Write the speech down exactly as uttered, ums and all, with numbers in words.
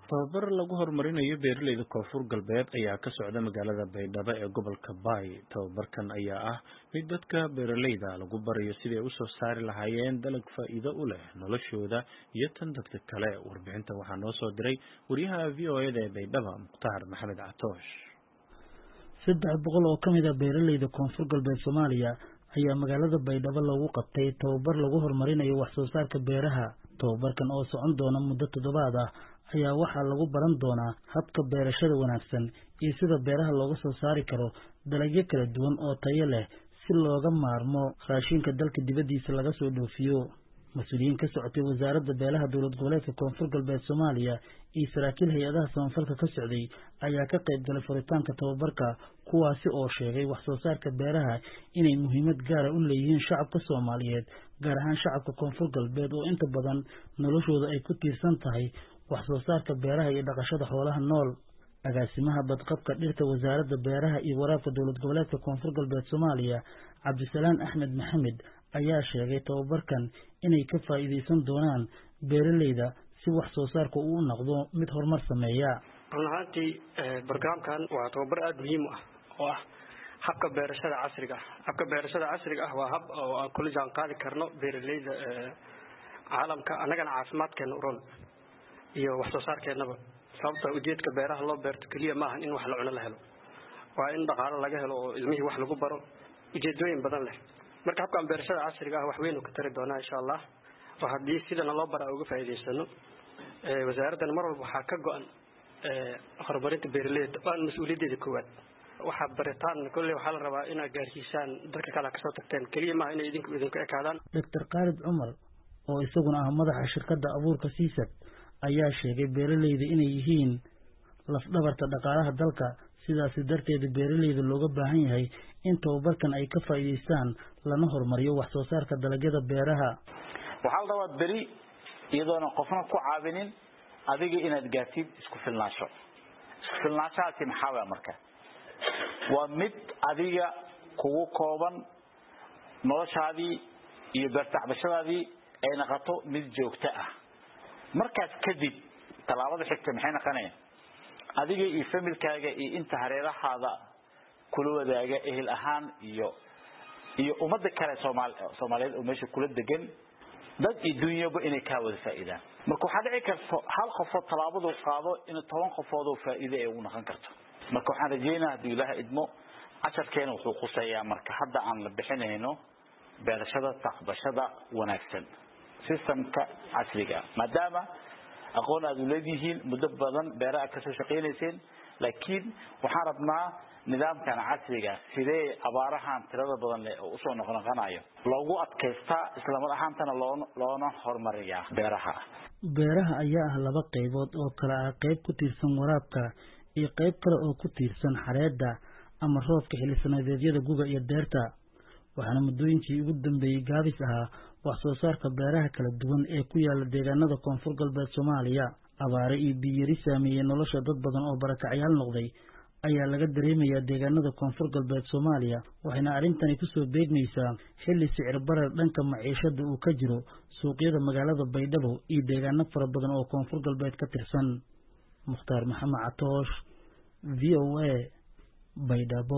tababar lagu horumarinayo beeralayda koonfur galbeed ayaa ka socda magaalada Baydhabo ee gobolka Bay. Tababarkan ayaa ah mid dadka beeralayda lagu barayo sidii ay u soo saari lahaayeen dalag faa'iido u leh noloshooda iyo tan dadka kale. Warbixinta waxaa noo soo diray wariyaha V O A da ee Baydhabo, Mukhtaar Maxamed Catoosh. saddex boqol oo ka mid ah beeralayda koonfur galbeed Soomaaliya ayaa magaalada Baydhabo lagu qabtay tababar lagu horumarinayo wax soo saarka beeraha. Tababarkan oo socon doona muddo toddobaad ah ayaa waxaa lagu baran doonaa habka beerashada wanaagsan iyo sida beeraha looga soo saari karo dalagyo kala duwan oo tayo leh si looga maarmo raashinka dalka dibaddiisa laga soo dhoofiyo. Mas'uuliyiin ka socotay wasaaradda beeraha dowlad goboleedka koonfur galbeed Soomaaliya iyo saraakiil hay'adaha samafalka ka socday ayaa ka qayb galay furitaanka tababarka, kuwaasi oo sheegay wax soo saarka beeraha inay muhiimad gaar ah u leeyihiin shacabka Soomaaliyeed, gaar ahaan shacabka koonfur galbeed oo inta badan noloshooda ay ku tiirsan tahay wax soo saarka beeraha iyo dhaqashada xoolaha nool. Agaasimaha badqabka dhirta wasaaradda beeraha iyo waraabka dowlad goboleedka koonfur galbeed Soomaaliya, Cabdisalaan Axmed Maxamed, ayaa sheegay tababarkan inay ka faa'iideysan doonaan beeralayda si wax soo saarku uu noqdo mid horumar sameeya. run ahaantii barnaamijkan waa tababar aad muhiim u ah oo ah habka beerashada casriga ah. Habka beerashada casriga ah waa hab oo aan kula jaan qaadi karno beeralayda caalamka, annagana caafimaadkeena u roon iyo wax soo saarkeennaba. Sababta ujeedka beeraha loo beerto kaliya ma ahan in wax la cuno la helo, waa in dhaqaale laga helo oo ilmihii wax lagu baro, ujeedooyin badan leh. marka habkan beerashada casriga ah wax weyn uu ka tari doonaa insha Allah. Waa haddii sidana loo bara uga faa'iideysano. ee wasaaraddan mar walba waxaa ka go'an ee horumarinta beeralayda waa mas'uuliyaddeeda koowaad. waxa baritaan kulli waxa la rabaa inaad gaarsiisaan dadka kale ka soo tagteen kaliya ma inay idinku idinku ekaadaan. Doctor Khalid Umar oo isaguna ah madaxa shirkadda abuurka Siisad ayaa sheegay beeralayda inay yihiin laf-dhabarta dhaqaalaha dalka, sidaas darteed beeralayda looga baahan yahay in tababarkan ay ka faa'iideystaan lana horumariyo wax soo saarka dalagyada beeraha. Waxa la rabaa bari iyadoona qofna ku caawinin adiga inaad gaartid isku filnaansho. Isku filnaanshaasi maxaa weeye marka? Waa mid adiga kugu kooban noloshaadii iyo beertacbashadaadii ay noqoto mid joogto ah. markaas kadib talaabada xigta maxay noqonayaan? adiga iyo familkaaga iyo inta hareerahaada kula wadaaga ehel ahaan iyo iyo ummadda kale Soomaaliyeed oo meesha kula degan dad adduunyaba inay ka wada faa'iidaan. marka waxa dhici karto hal qof oo talaabadu qaado in toban qofood oo faa'iido ay u noqon karto. marka waxaan rajaynayaa haddii Ilaahay idmo casharkeena wuxuu quseeyaa marka hadda aan la bixinayno beerashada taqbashada wanaagsan systemka casriga, maadaama aqoon aad u leedihiin muddo badan beeraha ka soo shaqeynayeen, laakiin waxaan rabnaa nidaamkan casriga sidee abaarahan tirada badan leh oo soo noqonayo loogu adkaystaa isla mar ahaantana loona horumariyaa beeraha. beeraha ayaa ah laba qaybood oo kala ah qayb ku tiirsan waraabka iyo qayb kale oo ku tiirsan xareedda ama roobka xilli-sanadeedyada guga iyo deerta. waxaana muddooyinkii ugu dambeeyay gaabis ahaa wax soo saarka beeraha kala duwan ee ku yaala deegaanada koonfur galbeed Soomaaliya. abaare iyo biyo yari saameeyay nolosha dad badan oo barakacyaal noqday ayaa laga dareemayaa deegaanada koonfur galbeed Soomaaliya, waxayna arrintani ku soo beegmaysaa xilli sicir barar dhanka maciishada uu ka jiro suuqyada magaalada Baydhabo iyo deegaano fara badan oo koonfur galbeed ka tirsan. Mukhtaar Maxamed Catoosh, V O A, Baydhabo.